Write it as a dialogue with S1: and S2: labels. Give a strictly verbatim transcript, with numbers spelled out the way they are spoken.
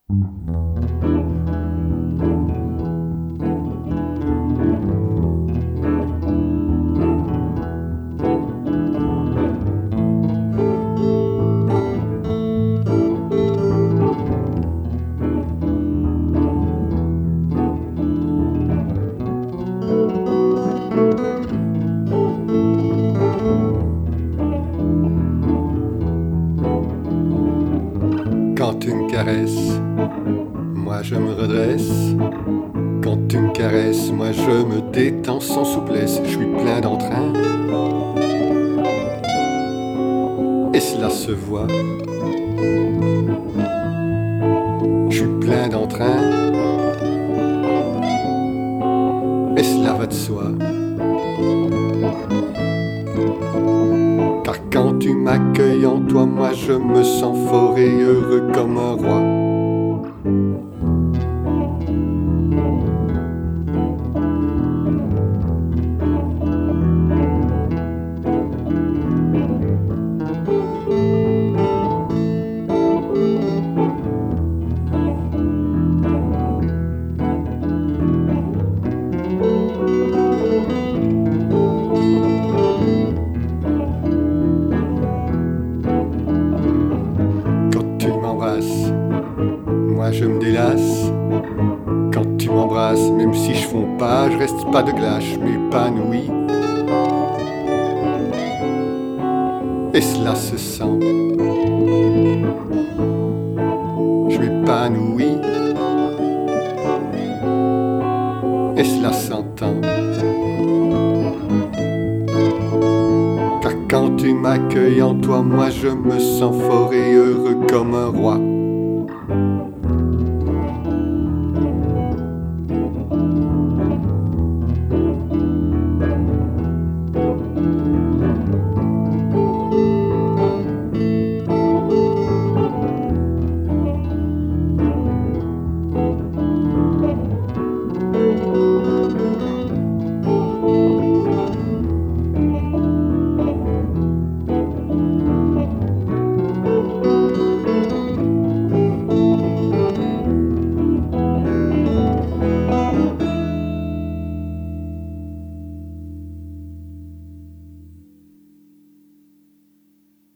S1: Quand tu me caresses, moi je me redresse. Quand tu me caresses, moi je me détends sans souplesse. Je suis plein d'entrain, et cela se voit. Je suis plein d'entrain, et cela va de soi. Car quand tu m'accueilles en toi, moi je me sens fort et heureux comme un roi. Moi je me délasse quand tu m'embrasses, même si je fonds pas, je reste pas de glace, je m'épanouis. Et cela se sent. Je m'épanouis. Et cela s'entend. Car quand tu m'accueilles en toi, moi je me sens fort et heureux comme un roi.